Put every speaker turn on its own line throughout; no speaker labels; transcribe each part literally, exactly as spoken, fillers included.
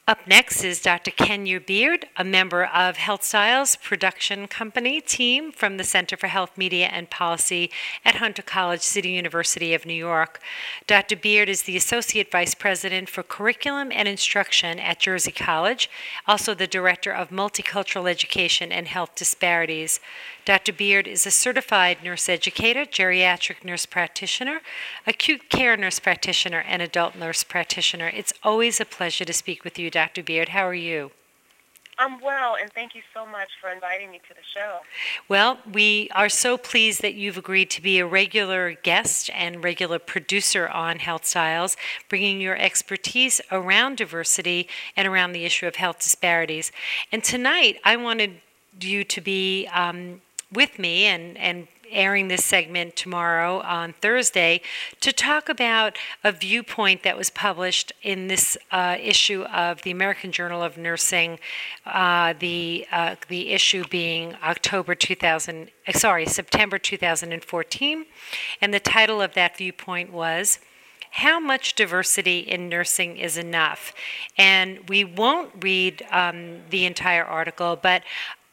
Up next is Doctor Kenya Beard, a member of Health Styles production company team from the Center for Health Media and Policy at Hunter College City University of New York. Doctor Beard is the Associate Vice President for Curriculum and Instruction at Jersey College, also the Director of Multicultural Education and Health Disparities. Doctor Beard is a certified nurse educator, geriatric nurse practitioner, acute care nurse practitioner, and adult nurse practitioner. It's always a pleasure to speak with you, Doctor Beard. How are you?
I'm well, and thank you so much for inviting me to the show.
Well, we are so pleased that you've agreed to be a regular guest and regular producer on Health Styles, bringing your expertise around diversity and around the issue of health disparities. And tonight, I wanted you to be um, with me and, and airing this segment tomorrow on Thursday to talk about a viewpoint that was published in this uh, issue of the American Journal of Nursing, uh, the uh, the issue being October two thousand, sorry, September two thousand fourteen, and the title of that viewpoint was "How Much Diversity in Nursing is Enough?" And we won't read um, the entire article, but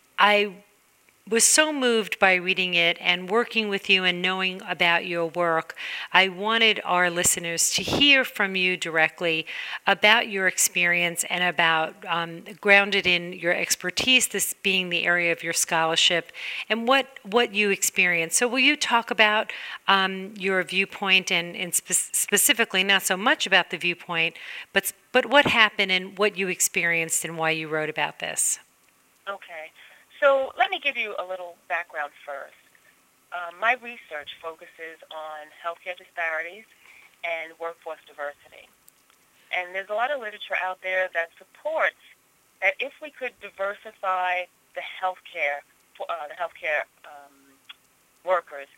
I was so moved by reading it and working with you and knowing about your work. I wanted our listeners to hear from you directly about your experience and about um, grounded in your expertise, this being the area of your scholarship, and what, what you experienced. So will you talk about um, your viewpoint and, and spe- specifically not so much about the viewpoint, but, but what happened and what you experienced and why you wrote about this?
Okay. So let me give you a little background first. Um, my research focuses on healthcare disparities and workforce diversity. And there's a lot of literature out there that supports that if we could diversify the healthcare, uh, the healthcare um, workers,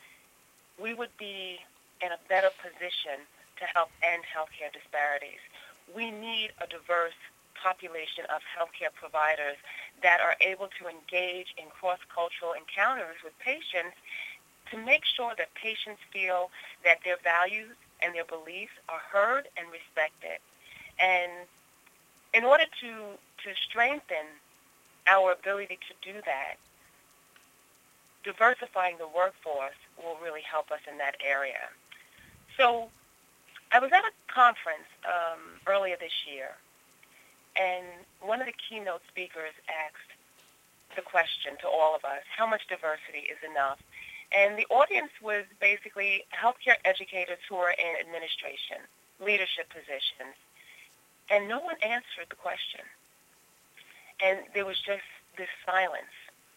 we would be in a better position to help end healthcare disparities. We need a diverse population of healthcare providers that are able to engage in cross-cultural encounters with patients to make sure that patients feel that their values and their beliefs are heard and respected. And in order to, to strengthen our ability to do that, diversifying the workforce will really help us in that area. So I was at a conference um, earlier this year, and one of the keynote speakers asked the question to all of us, how much diversity is enough? And the audience was basically healthcare educators who are in administration, leadership positions. And no one answered the question. And there was just this silence.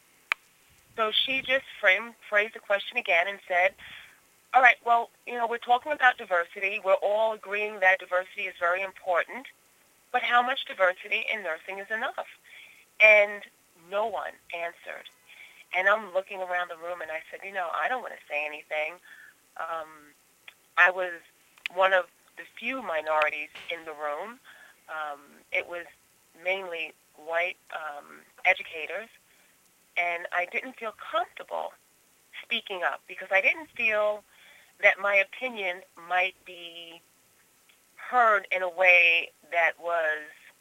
So she just framed, phrased the question again and said, all right, well, you know, we're talking about diversity. We're all agreeing that diversity is very important. But how much diversity in nursing is enough? And no one answered. And I'm looking around the room, and I said, you know, I don't want to say anything. Um, I was one of the few minorities in the room. Um, it was mainly white um, educators, and I didn't feel comfortable speaking up because I didn't feel that my opinion might be heard in a way that was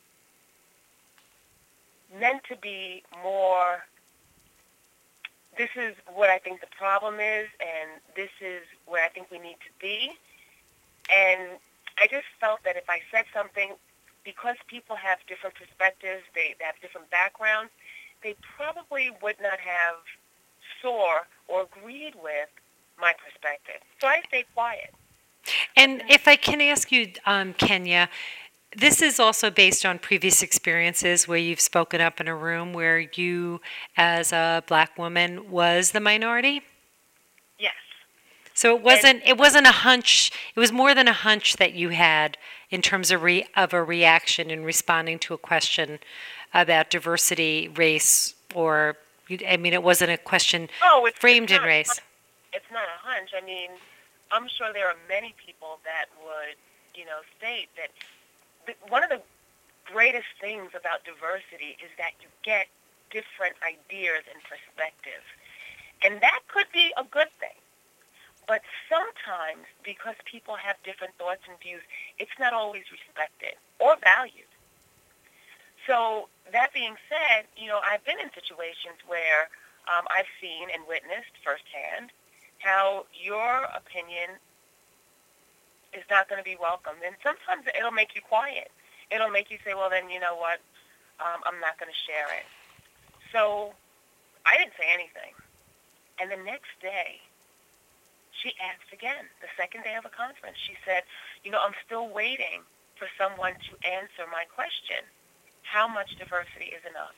meant to be more, this is what I think the problem is, and this is where I think we need to be. And I just felt that if I said something, because people have different perspectives, they, they have different backgrounds, they probably would not have saw or agreed with my perspective. So I stayed quiet.
And if I can ask you, um, Kenya, this is also based on previous experiences where you've spoken up in a room where you, as a black woman, was the minority?
Yes.
So it wasn't it wasn't a hunch, it was more than a hunch that you had in terms of re, of a reaction in responding to a question about diversity, race, or, I mean, it wasn't a question
oh, it's,
framed
it's
in race.
It's not a hunch. I mean, I'm sure there are many people that would, you know, state that the, one of the greatest things about diversity is that you get different ideas and perspectives. And that could be a good thing. But sometimes, because people have different thoughts and views, it's not always respected or valued. So that being said, you know, I've been in situations where um, I've seen and witnessed firsthand how your opinion is not going to be welcomed. And sometimes it'll make you quiet. It'll make you say, well, then, you know what, um, I'm not going to share it. So I didn't say anything. And the next day, she asked again, the second day of the conference. She said, you know, I'm still waiting for someone to answer my question. How much diversity is enough?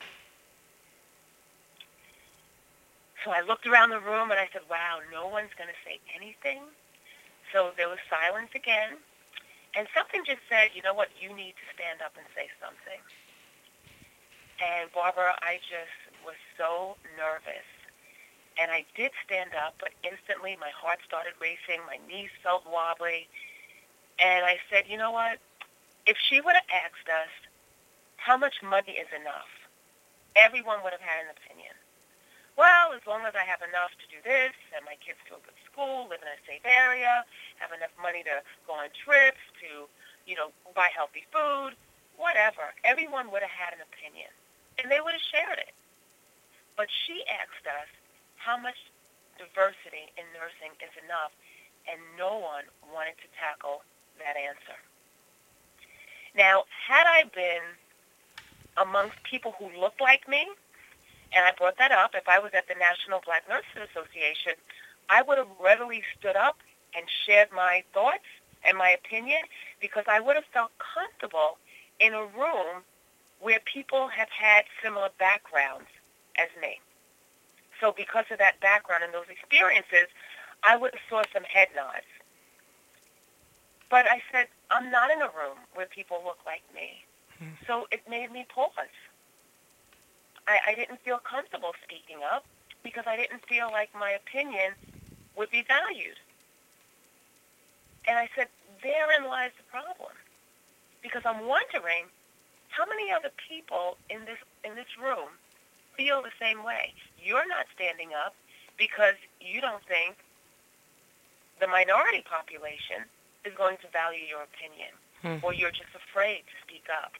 So I looked around the room and I said, wow, no one's going to say anything. So there was silence again. And something just said, you know what, you need to stand up and say something. And Barbara, I just was so nervous. And I did stand up, but instantly my heart started racing, my knees felt wobbly. And I said, you know what, if she would have asked us how much money is enough, everyone would have had an opinion. Well, as long as I have enough to do this, send my kids to a good school, live in a safe area, have enough money to go on trips, to, you know, buy healthy food, whatever, everyone would have had an opinion. And they would have shared it. But she asked us how much diversity in nursing is enough, and no one wanted to tackle that answer. Now, had I been amongst people who looked like me, and I brought that up, if I was at the National Black Nurses Association, I would have readily stood up and shared my thoughts and my opinion, because I would have felt comfortable in a room where people have had similar backgrounds as me. So because of that background and those experiences, I would have saw some head nods. But I said, I'm not in a room where people look like me. Hmm. So it made me pause. I, I didn't feel comfortable speaking up because I didn't feel like my opinion would be valued. And I said, therein lies the problem. Because I'm wondering how many other people in this in this room feel the same way. You're not standing up because you don't think the minority population is going to value your opinion, mm-hmm. or you're just afraid to speak up.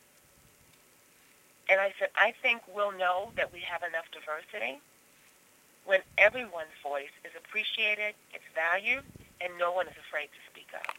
And I said, I think we'll know that we have enough diversity when everyone's voice is appreciated, it's valued, and no one is afraid to speak up.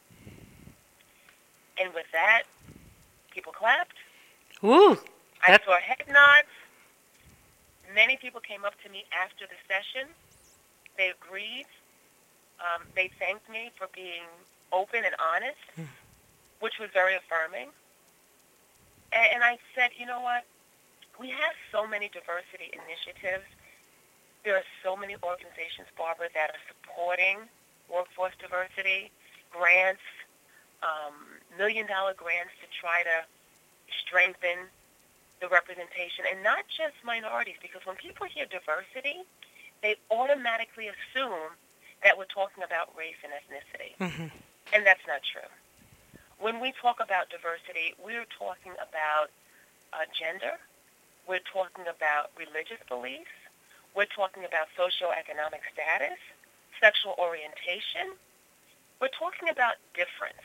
And with that, people clapped.
Ooh,
I saw head nods. Many people came up to me after the session. They agreed. Um, they thanked me for being open and honest, mm. which was very affirming. And, and I said, you know what? We have so many diversity initiatives. There are so many organizations, Barbara, that are supporting workforce diversity, grants, um, million-dollar grants to try to strengthen the representation, and not just minorities, because when people hear diversity, they automatically assume that we're talking about race and ethnicity, mm-hmm. and that's not true. When we talk about diversity, we're talking about uh, gender, we're talking about religious beliefs, we're talking about socioeconomic status, sexual orientation, we're talking about difference.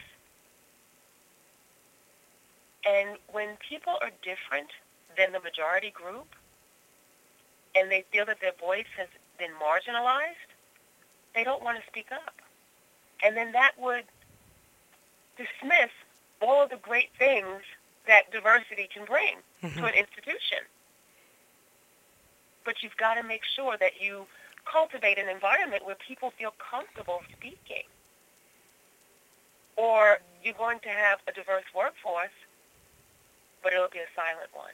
And when people are different than the majority group, and they feel that their voice has been marginalized, they don't want to speak up. And then that would dismiss all of the great things that diversity can bring mm-hmm. to an institution. But you've got to make sure that you cultivate an environment where people feel comfortable speaking. Or you're going to have a diverse workforce, but it'll be a silent one.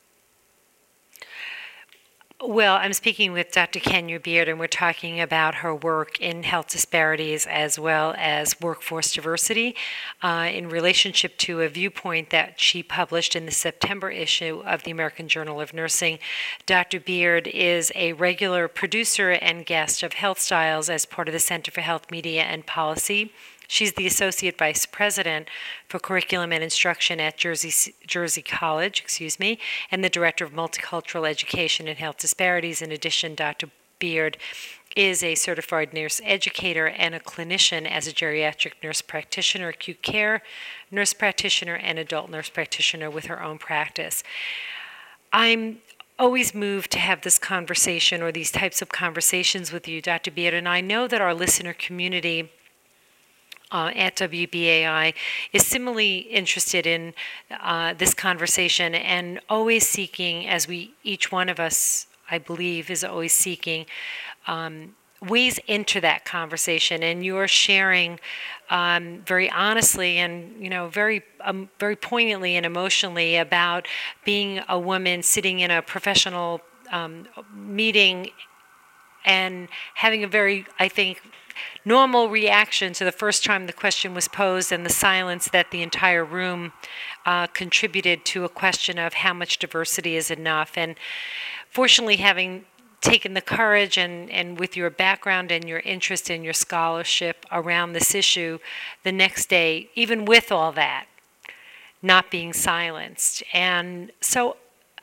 Well, I'm speaking with Doctor Kenya Beard, and we're talking about her work in health disparities as well as workforce diversity uh, in relationship to a viewpoint that she published in the September issue of the American Journal of Nursing. Doctor Beard is a regular producer and guest of Health Styles as part of the Center for Health Media and Policy. She's the Associate Vice President for Curriculum and Instruction at Jersey Jersey College, excuse me, and the Director of Multicultural Education and Health Disparities. In addition, Doctor Beard is a certified nurse educator and a clinician as a geriatric nurse practitioner, acute care nurse practitioner, and adult nurse practitioner with her own practice. I'm always moved to have this conversation or these types of conversations with you, Doctor Beard, and I know that our listener community Uh, at W B A I is similarly interested in uh, this conversation and always seeking, as we each one of us, I believe, is always seeking um, ways into that conversation. And you're sharing um, very honestly and you know very um, very poignantly and emotionally about being a woman sitting in a professional um, meeting and having a very, I think, normal reaction to the first time the question was posed and the silence that the entire room uh, contributed to a question of how much diversity is enough. And fortunately, having taken the courage and, and with your background and your interest in your scholarship around this issue, the next day, even with all that, not being silenced. And so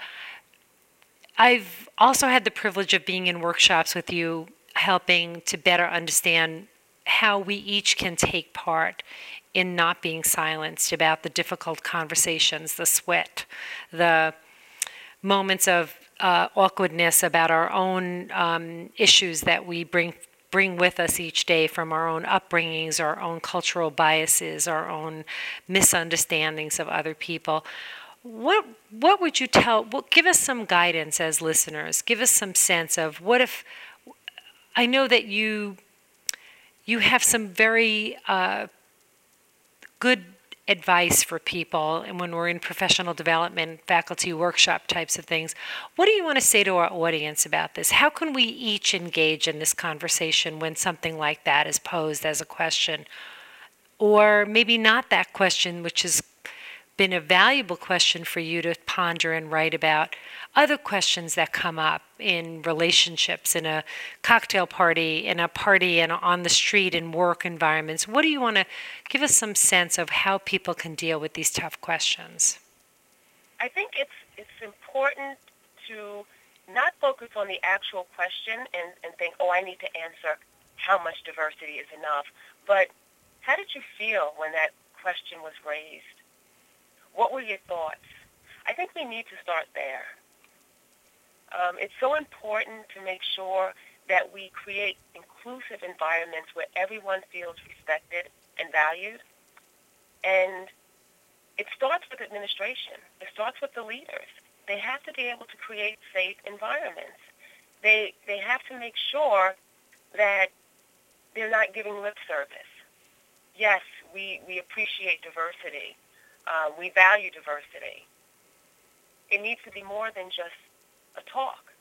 I've also had the privilege of being in workshops with you, helping to better understand how we each can take part in not being silenced about the difficult conversations, the sweat, the moments of uh, awkwardness about our own um, issues that we bring bring with us each day from our own upbringings, our own cultural biases, our own misunderstandings of other people. What what would you tell, well, give us some guidance as listeners, give us some sense of what if, I know that you you have some very uh, good advice for people, and when we're in professional development, faculty workshop types of things. What do you want to say to our audience about this? How can we each engage in this conversation when something like that is posed as a question? Or maybe not that question, which has been a valuable question for you to ponder and write about. Other questions that come up in relationships, in a cocktail party, in a party, and on the street, in work environments. What do you want to give us some sense of how people can deal with these tough questions?
I think it's it's important to not focus on the actual question and, and think, oh, I need to answer how much diversity is enough, but how did you feel when that question was raised? What were your thoughts? I think we need to start there. Um, it's so important to make sure that we create inclusive environments where everyone feels respected and valued. And it starts with administration. It starts with the leaders. They have to be able to create safe environments. They they have to make sure that they're not giving lip service. Yes, we, we appreciate diversity. Uh, we value diversity. It needs to be more than just a talk.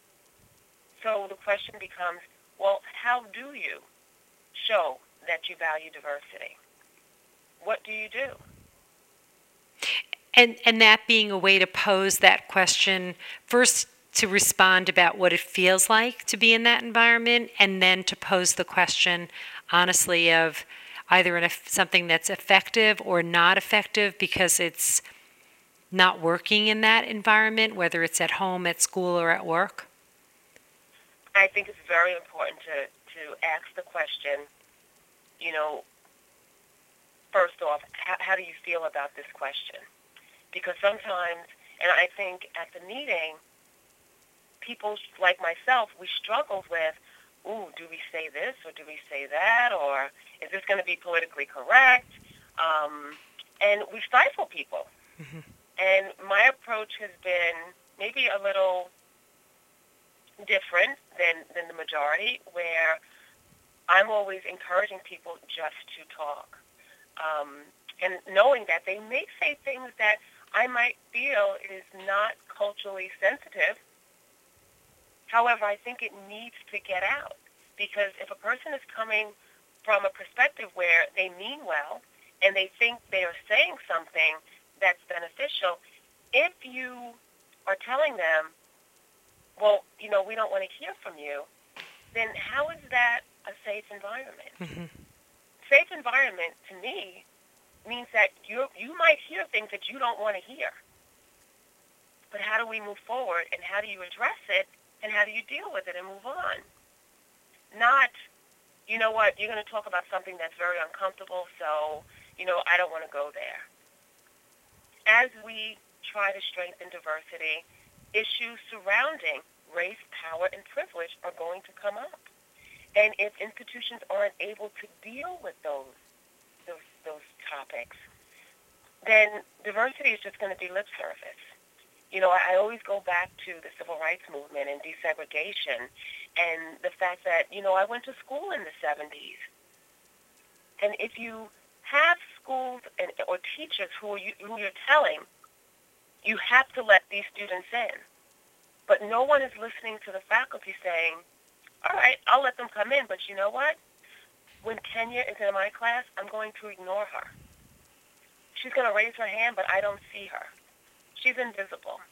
So the question becomes, well, how do you show that you value diversity? What do you do?
And and that being a way to pose that question, first to respond about what it feels like to be in that environment, and then to pose the question honestly of either in a, something that's effective or not effective because it's not working in that environment, whether it's at home, at school, or at work?
I think it's very important to, to ask the question, you know, first off, how, how do you feel about this question? Because sometimes, and I think at the meeting, people like myself, we struggled with, ooh, do we say this or do we say that? Or is this going to be politically correct? Um, and we stifle people. Mm-hmm. And my approach has been maybe a little different than, than the majority, where I'm always encouraging people just to talk. Um, and knowing that they may say things that I might feel is not culturally sensitive. However, I think it needs to get out, because if a person is coming from a perspective where they mean well and they think they are saying something that's beneficial, if you are telling them, well, you know, we don't want to hear from you, then how is that a safe environment? Mm-hmm. Safe environment, to me, means that you you might hear things that you don't want to hear. But how do we move forward, and how do you address it And how do you deal with it and move on? Not, you know what, you're going to talk about something that's very uncomfortable, so, you know, I don't want to go there. As we try to strengthen diversity, issues surrounding race, power, and privilege are going to come up. And if institutions aren't able to deal with those, those, those topics, then diversity is just going to be lip service. You know, I always go back to the civil rights movement and desegregation and the fact that, you know, I went to school in the seventies. And if you have schools and, or teachers who, are you, who you're telling, you have to let these students in. But no one is listening to the faculty saying, all right, I'll let them come in, but you know what? When Kenya is in my class, I'm going to ignore her. She's going to raise her hand, but I don't see her. She's invisible.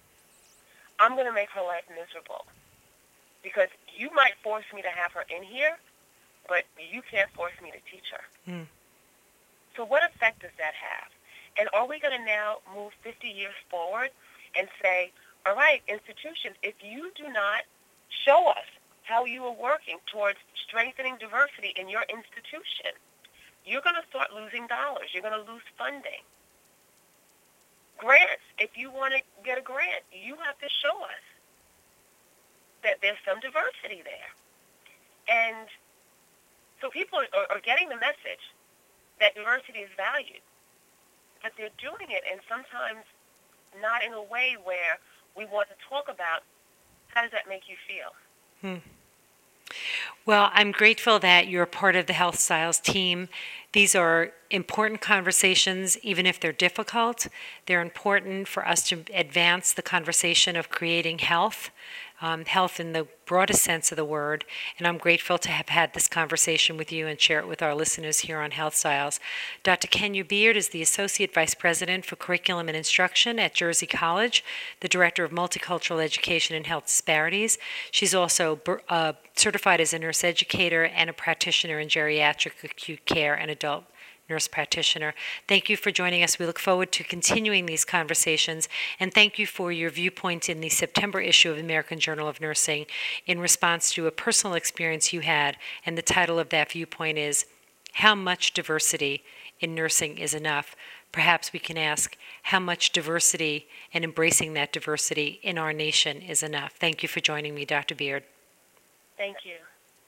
I'm going to make her life miserable because you might force me to have her in here, but you can't force me to teach her. Mm. So what effect does that have? And are we going to now move fifty years forward and say, all right, institutions, if you do not show us how you are working towards strengthening diversity in your institution, you're going to start losing dollars. You're going to lose funding. Grants, if you want to get a grant, you have to show us that there's some diversity there. And so people are, are getting the message that diversity is valued, but they're doing it, and sometimes not in a way where we want to talk about how does that make you feel.
Hmm. Well, I'm grateful that you're part of the Health Styles team. These are important conversations, even if they're difficult. They're important for us to advance the conversation of creating health, um, health in the broadest sense of the word. And I'm grateful to have had this conversation with you and share it with our listeners here on Health Styles. Doctor Kenya Beard is the Associate Vice President for Curriculum and Instruction at Jersey College, the Director of Multicultural Education and Health Disparities. She's also uh, certified as a nurse educator and a practitioner in geriatric acute care and adult nurse practitioner. Thank you for joining us. We look forward to continuing these conversations, and thank you for your viewpoint in the September issue of the American Journal of Nursing in response to a personal experience you had, and the title of that viewpoint is, How Much Diversity in Nursing is Enough? Perhaps we can ask, how much diversity and embracing that diversity in our nation is enough? Thank you for joining me, Doctor Beard.
Thank you.